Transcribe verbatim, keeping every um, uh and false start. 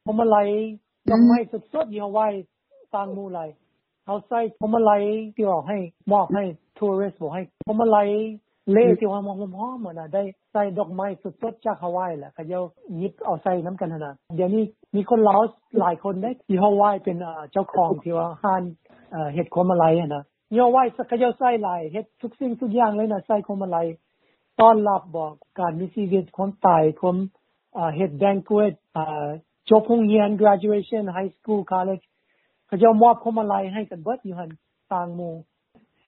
พวงมาลัยดอกไม้สดๆอยู่ไว้ต่างหมู่หลายเฮาใส่พวงมาลัยที่ออกให้มอบให้ทัวริสต์บ่ให้พวงมาลัยเล่ที่ว่าหอมๆน่ะได้ใส่ดอกไม้สดๆจากฮาวายแหละเขาเจ้าหยิบเอาใส่นํากันน่ะเดี๋ยวนี้มีคนลาวหลายคนได้ที่ฮาวายเป็นเจ้าของที่ว่าร้านเอ่อเฮ็ดพวงมาลัยน่ะย่อไว้สักเขาเจ้าใส่หลายเฮ็ดทุกสิ่งทุกอย่างเลยน่ะใส่พวงมาลัยต้อนรับบอกการมีชีวิตคนตายคนเอ่อเฮ็ด banquet เอ่อจบโรงเรียน graduation high school college เขาเจ้ามอบพวงมาลัยให้กันเบิดอยู่หั่นต่างหมู่